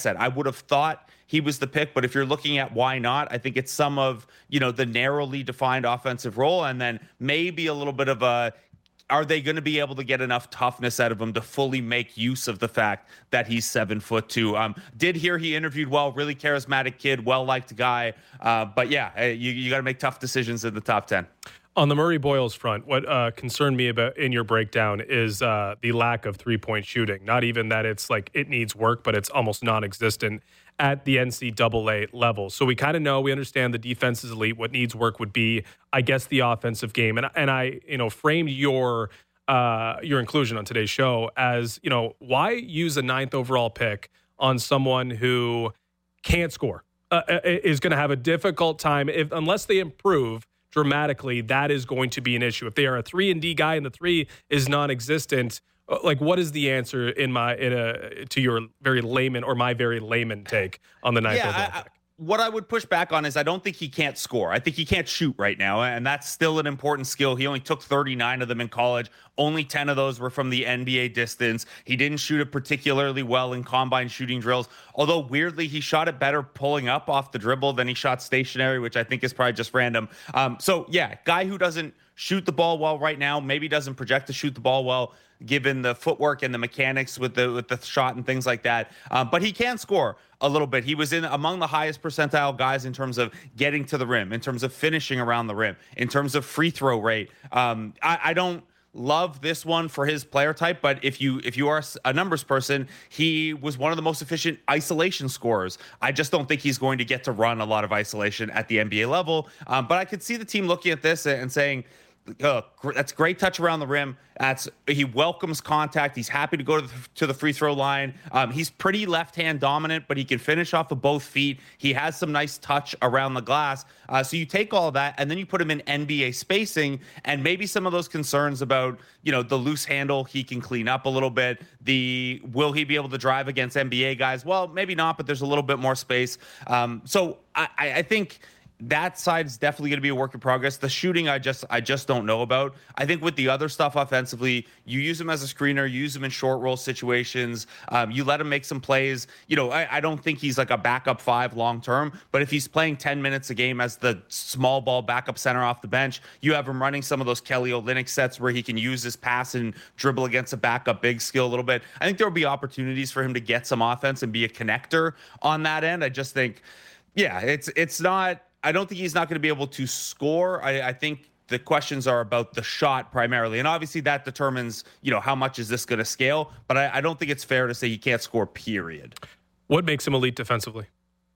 would have thought he was the pick, but if you're looking at why not, I think it's some of, you know, the narrowly defined offensive role, and then maybe a little bit of a, are they going to be able to get enough toughness out of him to fully make use of the fact that he's seven foot two? Um, did hear he interviewed well, really charismatic kid, well-liked guy. Uh, but yeah, you, you got to make tough decisions in the top ten. On the Murray Boyles front, what uh, concerned me about in your breakdown is uh, the lack of three-point shooting. Not even that it's like it needs work, but it's almost non-existent at the N C double A level. So we kind of know, we understand the defense is elite. What needs work would be, I guess, the offensive game. And and I, you know, framed your uh, your inclusion on today's show as, you know, why use a ninth overall pick on someone who can't score, uh, is going to have a difficult time if unless they improve dramatically. That is going to be an issue. If they are a three and D guy and the three is non-existent, like what is the answer in my in a to your very layman or my very layman take on the ninth yeah, overall I, pick? What I would push back on is I don't think he can't score. I think he can't shoot right now, and that's still an important skill. He only took thirty-nine of them in college. Only ten of those were from the N B A distance. He didn't shoot it particularly well in combine shooting drills, although weirdly he shot it better pulling up off the dribble than he shot stationary, which I think is probably just random. Um, so yeah, guy who doesn't shoot the ball well right now, maybe doesn't project to shoot the ball well, given the footwork and the mechanics with the with the shot and things like that. Um, but he can score a little bit. He was in among the highest percentile guys in terms of getting to the rim, in terms of finishing around the rim, in terms of free throw rate. Um, I, I don't love this one for his player type, but if you if you are a numbers person, he was one of the most efficient isolation scorers. I just don't think he's going to get to run a lot of isolation at the N B A level. Um, but I could see the team looking at this and saying, Uh, that's great touch around the rim. That's he welcomes contact. He's happy to go to the, to the free throw line. Um, he's pretty left-hand dominant, but he can finish off of both feet. He has some nice touch around the glass. Uh, so you take all of that and then you put him in N B A spacing, and maybe some of those concerns about, you know, the loose handle he can clean up a little bit. The will he be able to drive against N B A guys? Well, maybe not, but there's a little bit more space. Um, so I, I think. That side's definitely going to be a work in progress. The shooting, I just I just don't know about. I think with the other stuff offensively, you use him as a screener, you use him in short roll situations. Um, you let him make some plays. You know, I, I don't think he's like a backup five long term, but if he's playing ten minutes a game as the small ball backup center off the bench, you have him running some of those Kelly Olynyk sets where he can use his pass and dribble against a backup big skill a little bit. I think there will be opportunities for him to get some offense and be a connector on that end. I just think, yeah, it's it's not. I don't think he's not going to be able to score. I, I think the questions are about the shot primarily. And obviously that determines, you know, how much is this going to scale. But I, I don't think it's fair to say he can't score, period. What makes him elite defensively?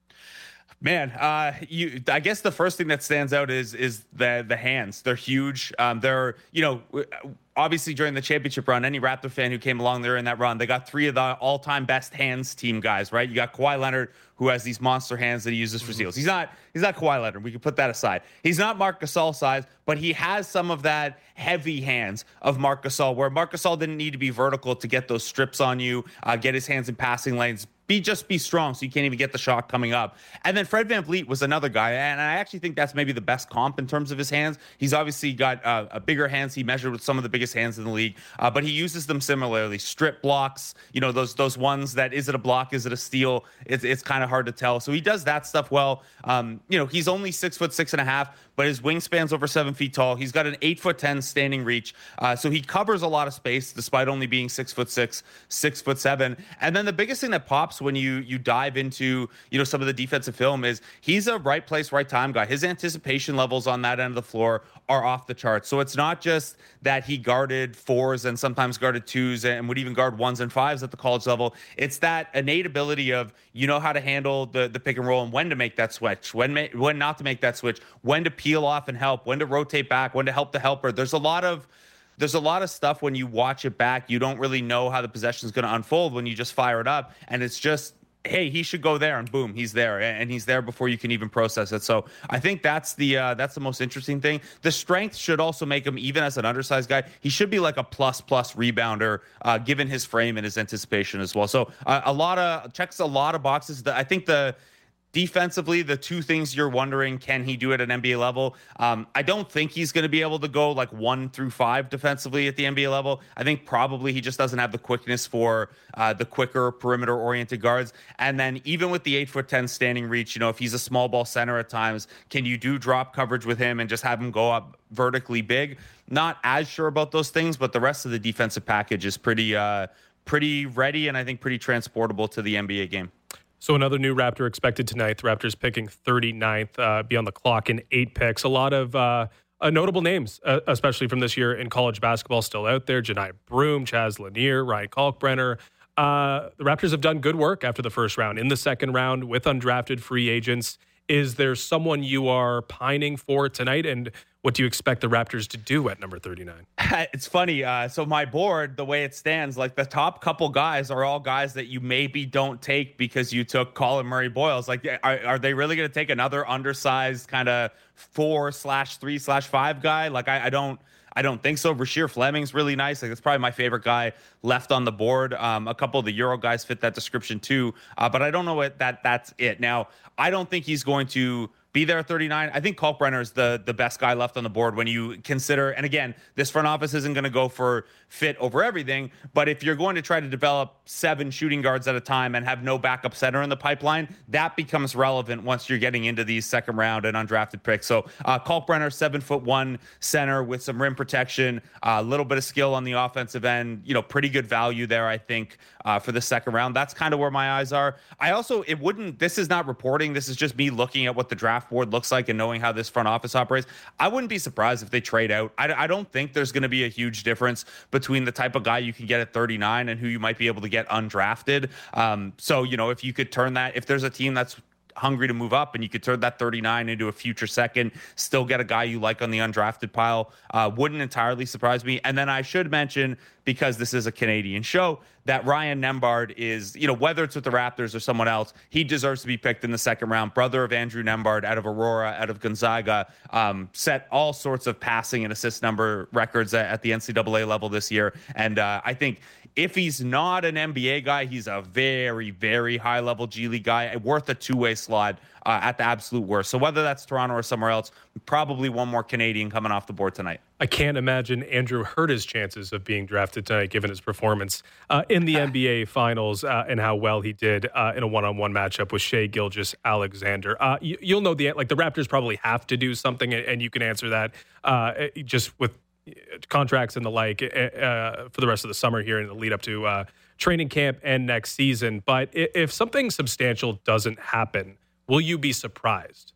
Man, uh, you. I guess the first thing that stands out is is the the hands. They're huge. Um, they're, you know, obviously during the championship run, any Raptor fan who came along there in that run, they got three of the all-time best hands team guys, right? You got Kawhi Leonard, who has these monster hands that he uses for steals. He's not he's not Kawhi Leonard. We can put that aside. He's not Marc Gasol size, but he has some of that heavy hands of Marc Gasol, where Marc Gasol didn't need to be vertical to get those strips on you, uh, get his hands in passing lanes, be just be strong so you can't even get the shot coming up. And then Fred VanVleet was another guy, and I actually think that's maybe the best comp in terms of his hands. He's obviously got uh, a bigger hands. He measured with some of the biggest hands in the league, uh, but he uses them similarly. Strip blocks, you know, those those ones that, is it a block, is it a steal? It's, it's kind of hard to tell. So he does that stuff well. Um, you know, he's only six foot six and a half, but his wingspan's over seven feet tall. He's got an eight foot ten standing reach. Uh, so he covers a lot of space despite only being six foot six, six foot seven. And then the biggest thing that pops when you you dive into, you know, some of the defensive film is he's a right place, right time guy. His anticipation levels on that end of the floor are off the charts. So it's not just that he guarded fours and sometimes guarded twos and would even guard ones and fives at the college level. It's that innate ability of, you know, how to handle the, the pick and roll and when to make that switch, when ma- when not to make that switch, when to peel off and help, when to rotate back, when to help the helper. There's a lot of There's a lot of stuff when you watch it back. You don't really know how the possession is going to unfold when you just fire it up. And it's just, hey, he should go there, and boom, he's there, and he's there before you can even process it. So I think that's the uh, that's the most interesting thing. The strength should also make him, even as an undersized guy, he should be like a plus plus rebounder, uh, given his frame and his anticipation as well. So uh, a lot of checks a lot of boxes. I think the Defensively, the two things you're wondering, can he do it at an N B A level? Um, I don't think he's going to be able to go like one through five defensively at the N B A level. I think probably he just doesn't have the quickness for uh, the quicker perimeter-oriented guards. And then even with the eight foot ten standing reach, you know, if he's a small ball center at times, can you do drop coverage with him and just have him go up vertically big? Not as sure about those things, but the rest of the defensive package is pretty, uh, pretty ready and I think pretty transportable to the N B A game. So another new Raptor expected tonight. The Raptors picking thirty-ninth, uh, be on the clock in eight picks. A lot of uh, uh, notable names, uh, especially from this year in college basketball, still out there. Janai Broom, Chaz Lanier, Ryan Kalkbrenner. Uh, the Raptors have done good work after the first round. In the second round with undrafted free agents, is there someone you are pining for tonight? And what do you expect the Raptors to do at number thirty-nine? It's funny. Uh, so my board, the way it stands, like the top couple guys are all guys that you maybe don't take because you took Colin Murray Boyles. Like, are, are they really going to take another undersized kind of four slash three slash five guy? Like, I, I don't. I don't think so. Rasheer Fleming's really nice. Like, that's probably my favorite guy left on the board. Um, a couple of the Euro guys fit that description too, uh, but I don't know what that that's it. Now, I don't think he's going to be there at thirty-nine. I think Kalkbrenner is the the best guy left on the board when you consider, and again, this front office isn't going to go for fit over everything, but if you're going to try to develop seven shooting guards at a time and have no backup center in the pipeline, that becomes relevant once you're getting into these second round and undrafted picks. So uh, Kalkbrenner, seven foot one center with some rim protection, a uh, little bit of skill on the offensive end, you know, pretty good value there, I think, uh, for the second round. That's kind of where my eyes are. I also, it wouldn't, this is not reporting. This is just me looking at what the draft board looks like and knowing how this front office operates. I wouldn't be surprised if they trade out. I, I don't think there's going to be a huge difference between the type of guy you can get at thirty-nine and who you might be able to get undrafted. Um, so, you know, if you could turn that, if there's a team that's hungry to move up and you could turn that thirty-nine into a future second, still get a guy you like on the undrafted pile, uh, wouldn't entirely surprise me. And then I should mention, because this is a Canadian show, that Ryan Nembhard is, you know, whether it's with the Raptors or someone else, he deserves to be picked in the second round. Brother of Andrew Nembhard out of Aurora, out of Gonzaga, um, set all sorts of passing and assist number records at, at the N C double A level this year. And uh, I think if he's not an N B A guy, he's a very, very high-level G League guy, worth a two-way slot uh, at the absolute worst. So whether that's Toronto or somewhere else, probably one more Canadian coming off the board tonight. I can't imagine Andrew hurt his chances of being drafted tonight, given his performance uh, in the N B A Finals uh, and how well he did uh, in a one-on-one matchup with Shai Gilgeous-Alexander. Uh, you, you'll know the like the Raptors probably have to do something, and you can answer that uh, just with contracts and the like uh, for the rest of the summer here in the lead up to uh, training camp and next season. But if something substantial doesn't happen, will you be surprised?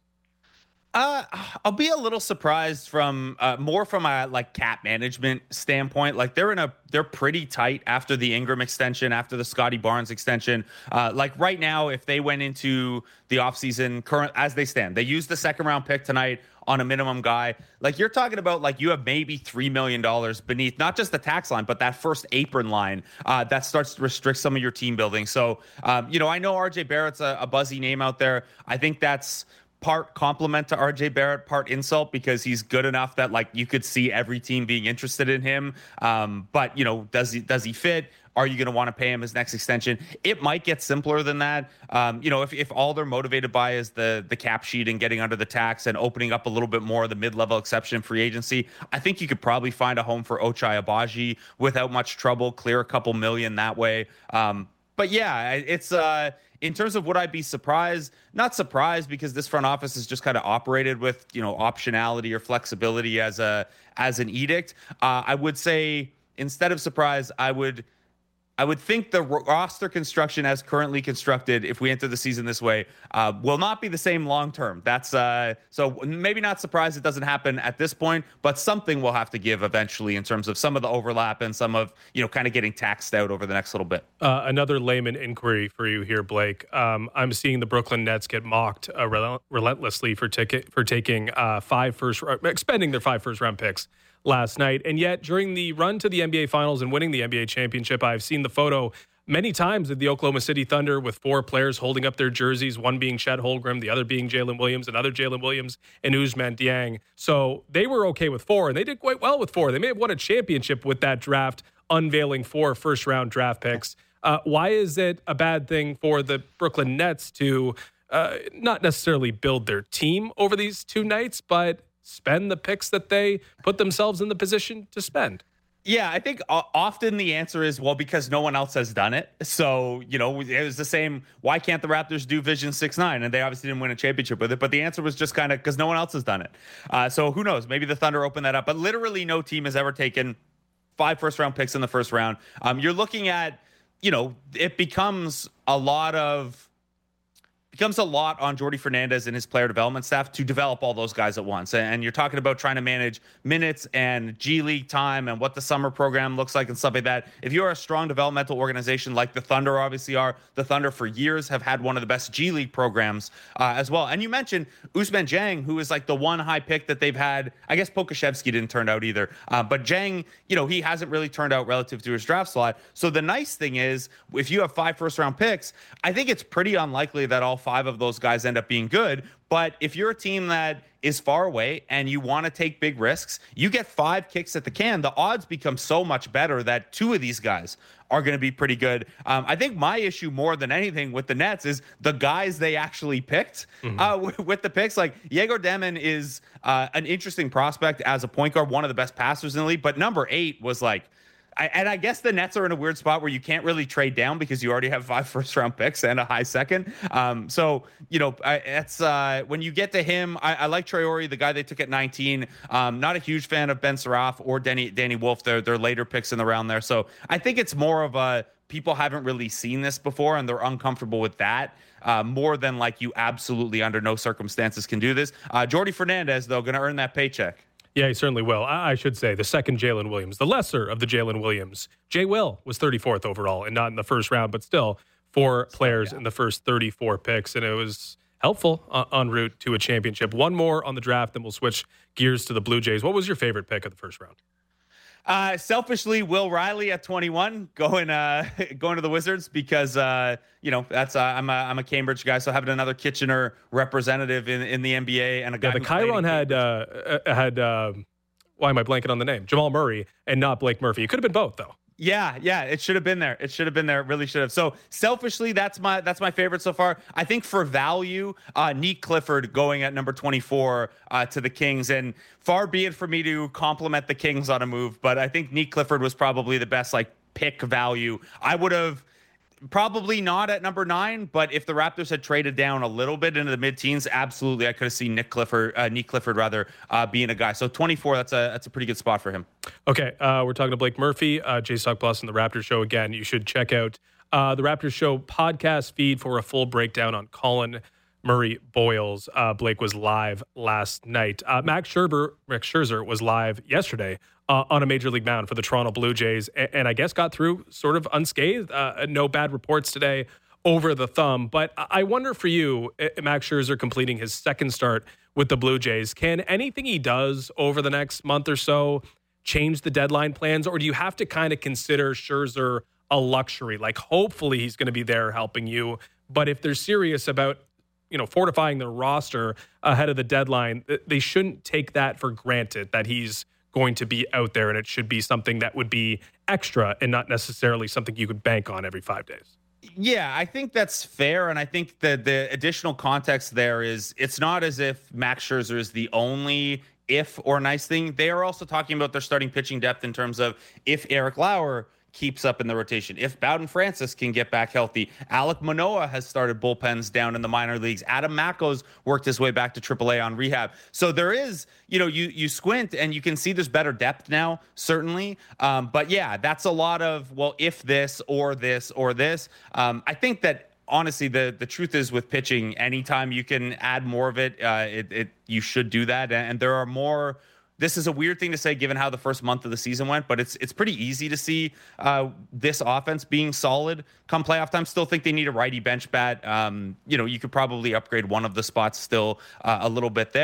Uh, I'll be a little surprised from uh, more from a like cap management standpoint. Like they're in a they're pretty tight after the Ingram extension, after the Scotty Barnes extension. Uh, like right now, if they went into the offseason current as they stand, they used the second round pick tonight on a minimum guy. Like you're talking about, like you have maybe three million dollars beneath not just the tax line, but that first apron line uh, that starts to restrict some of your team building. So, um, you know, I know R J Barrett's a, a buzzy name out there. I think that's part compliment to R J Barrett, part insult, because he's good enough that like you could see every team being interested in him. Um, but you know, does he does he fit? Are you going to want to pay him his next extension? It might get simpler than that. Um, you know, if, if all they're motivated by is the the cap sheet and getting under the tax and opening up a little bit more of the mid-level exception free agency, I think you could probably find a home for Ochai Agbaji without much trouble, clear a couple million that way. Um, but yeah, it's uh, in terms of would I be surprised? Not surprised, because this front office has just kind of operated with, you know, optionality or flexibility as a as an edict. Uh, I would say instead of surprise, I would. I would think the roster construction as currently constructed, if we enter the season this way, uh, will not be the same long term. That's uh, so maybe not surprised it doesn't happen at this point, but something will have to give eventually in terms of some of the overlap and some of, you know, kind of getting taxed out over the next little bit. Uh, another layman inquiry for you here, Blake. Um, I'm seeing the Brooklyn Nets get mocked uh, rel- relentlessly for ticket for taking uh, five first, expending their five first round picks last night. And yet during the run to the N B A Finals and winning the N B A championship, I've seen the photo many times of the Oklahoma City Thunder with four players holding up their jerseys, one being Chet Holmgren, the other being Jalen Williams, another Jalen Williams, and Ousmane Dieng. So they were okay with four, and they did quite well with four. They may have won a championship with that draft, unveiling four first-round draft picks. Uh, why is it a bad thing for the Brooklyn Nets to uh, not necessarily build their team over these two nights, but spend the picks that they put themselves in the position to spend? Yeah, I think often the answer is, well, because no one else has done it. So, you know, it was the same. Why can't the Raptors do Vision six nine? And they obviously didn't win a championship with it. But the answer was just kind of because no one else has done it. Uh, so who knows? Maybe the Thunder opened that up. But literally no team has ever taken five first round picks in the first round. Um, you're looking at, you know, it becomes a lot of becomes a lot on Jordi Fernandez and his player development staff to develop all those guys at once. And you're talking about trying to manage minutes and G League time and what the summer program looks like and stuff like that. If you're a strong developmental organization like the Thunder obviously are, the Thunder for years have had one of the best G League programs uh, as well. And you mentioned Ousmane Dieng, who is like the one high pick that they've had. I guess Pokusevski didn't turn out either. Uh, but Dieng, you know, he hasn't really turned out relative to his draft slot. So the nice thing is, if you have five first round picks, I think it's pretty unlikely that all five of those guys end up being good. But if you're a team that is far away and you want to take big risks, you get five kicks at the can. The odds become so much better that two of these guys are going to be pretty good. Um, I think my issue more than anything with the Nets is the guys they actually picked mm-hmm. uh, with, with the picks. Like Yegor Demon is uh, an interesting prospect as a point guard, one of the best passers in the league. But number eight was like, I, and I guess the Nets are in a weird spot where you can't really trade down because you already have five first round picks and a high second. Um, so, you know, I, it's uh, when you get to him, I, I like Traore, the guy they took at nineteen. Um, not a huge fan of Ben Saraf or Danny, Danny Wolf. They're, they're later picks in the round there. So I think it's more of a people haven't really seen this before and they're uncomfortable with that. Uh, more than like you absolutely under no circumstances can do this. Uh, Jordi Fernandez, though, going to earn that paycheck. Yeah, he certainly will. I should say the second Jalen Williams, the lesser of the Jalen Williams. Jay Will was thirty-fourth overall and not in the first round, but still four players yeah. in the first thirty-four picks. And it was helpful uh, en route to a championship. One more on the draft, then we'll switch gears to the Blue Jays. What was your favorite pick of the first round? Uh, selfishly, Will Riley at twenty-one, going uh, going to the Wizards because uh, you know that's uh, I'm a I'm a Cambridge guy, so having another Kitchener representative in, in the N B A and a guy. Yeah, the Chiron had uh, had uh, why am I blanking on the name? Jamal Murray and not Blake Murphy. It could have been both though. Yeah, yeah, it should have been there. It should have been there. It really should have. So selfishly, that's my that's my favorite so far. I think for value, uh, Neek Clifford going at number twenty-four uh, to the Kings, and far be it for me to compliment the Kings on a move, but I think Neek Clifford was probably the best like pick value. I would have. Probably not at number nine, but if the Raptors had traded down a little bit into the mid-teens, absolutely, I could have seen Nick Clifford, uh, Nick Clifford rather, uh, being a guy. So twenty-four, that's a that's a pretty good spot for him. Okay, uh, we're talking to Blake Murphy, uh, J-Sock Plus, and the Raptors Show. Again, you should check out uh, the Raptors Show podcast feed for a full breakdown on Colin Murray Boyles. Uh, Blake was live last night. Uh, Max Scherzer, Max Scherzer was live yesterday. Uh, on a major league mound for the Toronto Blue Jays, and, and I guess got through sort of unscathed. Uh, no bad reports today over the thumb. But I wonder for you, Max Scherzer completing his second start with the Blue Jays, can anything he does over the next month or so change the deadline plans, or do you have to kind of consider Scherzer a luxury? Like, hopefully he's going to be there helping you, but if they're serious about, you know, fortifying their roster ahead of the deadline, they shouldn't take that for granted that he's going to be out there, and it should be something that would be extra and not necessarily something you could bank on every five days. Yeah, I think that's fair. And I think that the additional context there is it's not as if Max Scherzer is the only if or nice thing. They are also talking about their starting pitching depth in terms of if Eric Lauer keeps up in the rotation, if Bowden Francis can get back healthy. Alek Manoah has started bullpens down in the minor leagues. Adam Macko's worked his way back to triple A on rehab. So there is, you know, you you squint and you can see there's better depth now, certainly. Um, but yeah, that's a lot of, well, if this or this or this. Um, I think that honestly, the the truth is with pitching, anytime you can add more of it, uh, it, it you should do that. And there are more. This is a weird thing to say given how the first month of the season went, but it's it's pretty easy to see uh, this offense being solid come playoff time. Still think they need a righty bench bat. Um, you know, you could probably upgrade one of the spots still uh, a little bit there.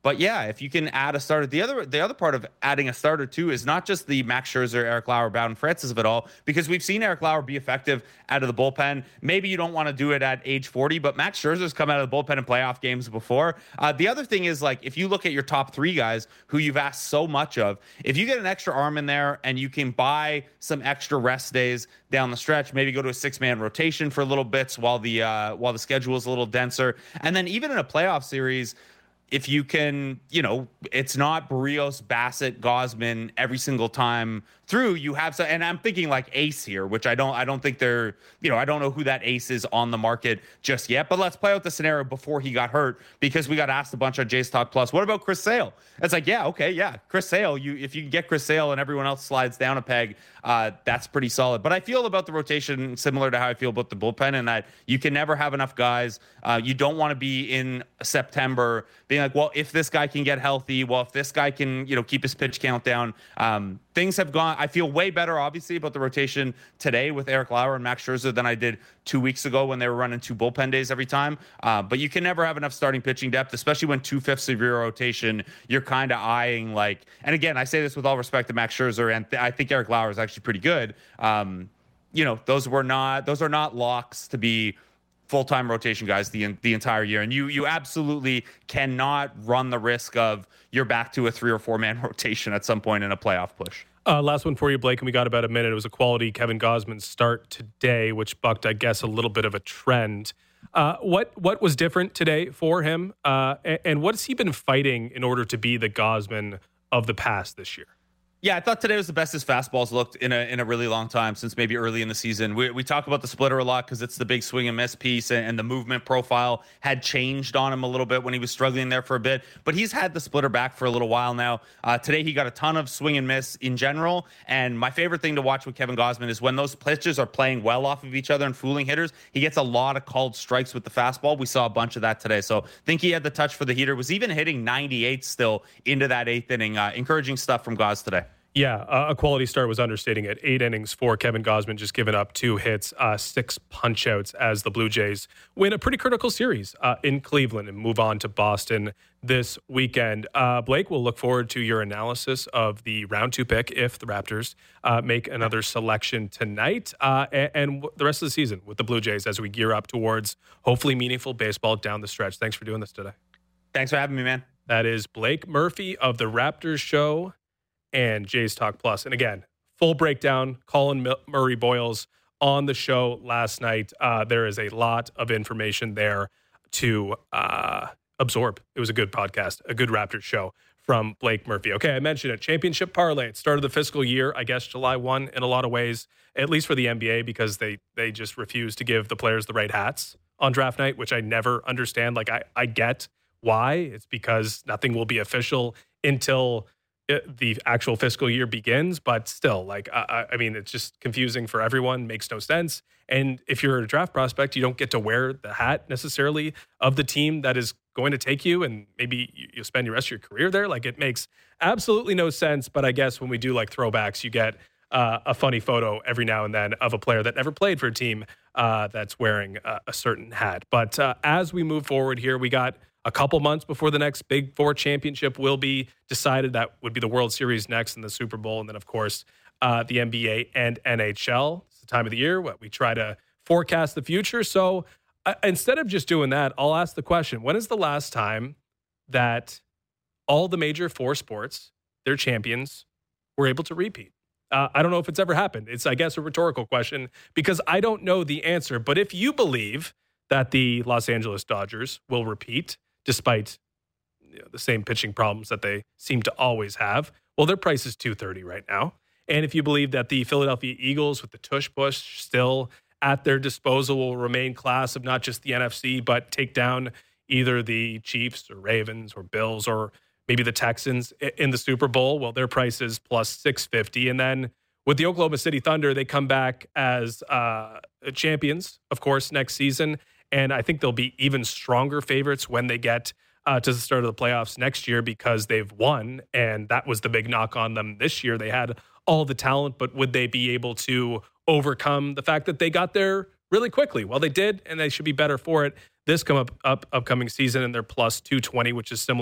But yeah, if you can add a starter, the other the other part of adding a starter too is not just the Max Scherzer, Eric Lauer, Bowden Francis of it all, because we've seen Eric Lauer be effective out of the bullpen. Maybe you don't want to do it at age forty, but Max Scherzer's come out of the bullpen in playoff games before. Uh, the other thing is, like, if you look at your top three guys who you've asked so much of, if you get an extra arm in there and you can buy some extra rest days down the stretch, maybe go to a six-man rotation for a little bits while the uh, while the schedule is a little denser, and then even in a playoff series, if you can, you know, it's not Berríos, Bassett, Gausman every single time through. You have some, and I'm thinking like ace here, which I don't, I don't think they're, you know, I don't know who that ace is on the market just yet. But let's play out the scenario before he got hurt, because we got asked a bunch on Jays Talk Plus. What about Chris Sale? It's like, yeah, okay, yeah, Chris Sale. You, if you can get Chris Sale and everyone else slides down a peg, uh, that's pretty solid. But I feel about the rotation similar to how I feel about the bullpen, in that you can never have enough guys. Uh, you don't want to be in September being like, well, if this guy can get healthy, well, if this guy can, you know, keep his pitch count down. Um, things have gone, I feel way better, obviously, about the rotation today with Eric Lauer and Max Scherzer than I did two weeks ago when they were running two bullpen days every time. Uh, but you can never have enough starting pitching depth, especially when two-fifths of your rotation, you're kind of eyeing like, and again, I say this with all respect to Max Scherzer, and th- I think Eric Lauer is actually pretty good. Um, you know, those were not, those are not locks to be full-time rotation guys the the entire year, and you you absolutely cannot run the risk of you're back to a three or four man rotation at some point in a playoff push. Uh, last one for you, Blake, and we got about a minute. It was a quality Kevin Gausman start today, which bucked, I guess, a little bit of a trend. Uh, what what was different today for him, uh, and, and what has he been fighting in order to be the Gausman of the past this year? Yeah, I thought today was the best his fastballs looked in a in a really long time, since maybe early in the season. We we talk about the splitter a lot because it's the big swing and miss piece, and, and the movement profile had changed on him a little bit when he was struggling there for a bit. But he's had the splitter back for a little while now. Uh, today he got a ton of swing and miss in general. And my favorite thing to watch with Kevin Gausman is when those pitches are playing well off of each other and fooling hitters, he gets a lot of called strikes with the fastball. We saw a bunch of that today. So I think he had the touch for the heater. Was even hitting ninety-eight still into that eighth inning. Uh, encouraging stuff from Gauss today. Yeah, uh, a quality start was understating it. Eight innings for Kevin Gausman, just giving up two hits, uh, six punch-outs as the Blue Jays win a pretty critical series uh, in Cleveland and move on to Boston this weekend. Uh, Blake, we'll look forward to your analysis of the round two pick if the Raptors uh, make another selection tonight uh, and, and w- the rest of the season with the Blue Jays as we gear up towards hopefully meaningful baseball down the stretch. Thanks for doing this today. Thanks for having me, man. That is Blake Murphy of the Raptors Show and Jays Talk Plus. And again, full breakdown, Colin Murray Boyles on the show last night. Uh, there is a lot of information there to uh, absorb. It was a good podcast, a good Raptors show from Blake Murphy. Okay, I mentioned it. Championship parlay. It started the fiscal year, I guess July first in a lot of ways, at least for the N B A, because they they just refuse to give the players the right hats on draft night, which I never understand. Like, I, I get why. It's because nothing will be official until It, the actual fiscal year begins, but still, like, I, I mean, it's just confusing for everyone, makes no sense. And if you're a draft prospect, you don't get to wear the hat necessarily of the team that is going to take you, and maybe you, you spend the rest of your career there. Like, it makes absolutely no sense. But I guess when we do like throwbacks, you get uh, a funny photo every now and then of a player that never played for a team uh, that's wearing a, a certain hat. But uh, as we move forward here, we got a couple months before the next Big Four championship will be decided. That would be the World Series next and the Super Bowl. And then, of course, uh, the N B A and N H L. It's the time of the year where we try to forecast the future. So uh, instead of just doing that, I'll ask the question, when is the last time that all the major four sports, their champions, were able to repeat? Uh, I don't know if it's ever happened. It's, I guess, a rhetorical question because I don't know the answer. But if you believe that the Los Angeles Dodgers will repeat, despite you know, the same pitching problems that they seem to always have, well, their price is two thirty right now. And if you believe that the Philadelphia Eagles with the tush push still at their disposal will remain class of not just the N F C, but take down either the Chiefs or Ravens or Bills or maybe the Texans in the Super Bowl, well, their price is plus six fifty. And then with the Oklahoma City Thunder, they come back as uh, champions, of course, next season. And I think they'll be even stronger favorites when they get uh, to the start of the playoffs next year because they've won. And that was the big knock on them this year. They had all the talent, but would they be able to overcome the fact that they got there really quickly? Well, they did, and they should be better for it this come up, up upcoming season. And they're plus two twenty, which is similar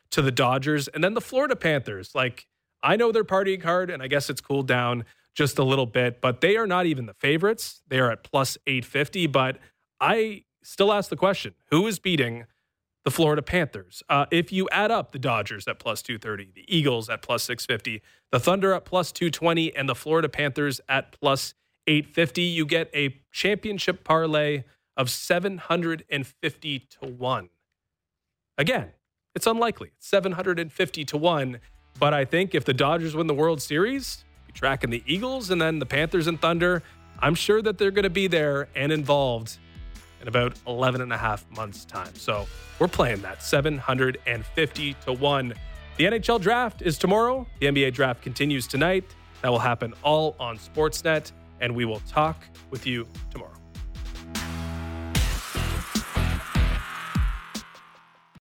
to the Dodgers. And then the Florida Panthers. Like, I know they're partying hard, and I guess it's cooled down just a little bit, but they are not even the favorites. They are at plus eight fifty, but I still ask the question, who is beating the Florida Panthers? Uh, if you add up the Dodgers at plus two thirty, the Eagles at plus six fifty, the Thunder at plus two twenty, and the Florida Panthers at plus eight fifty, you get a championship parlay of seven hundred fifty to one. Again, it's unlikely. It's seven hundred fifty to one, but I think if the Dodgers win the World Series, you're tracking the Eagles and then the Panthers and Thunder, I'm sure that they're going to be there and involved in about eleven and a half months' time. So we're playing that seven hundred fifty to one. The N H L draft is tomorrow. The N B A draft continues tonight. That will happen all on Sportsnet, and we will talk with you tomorrow.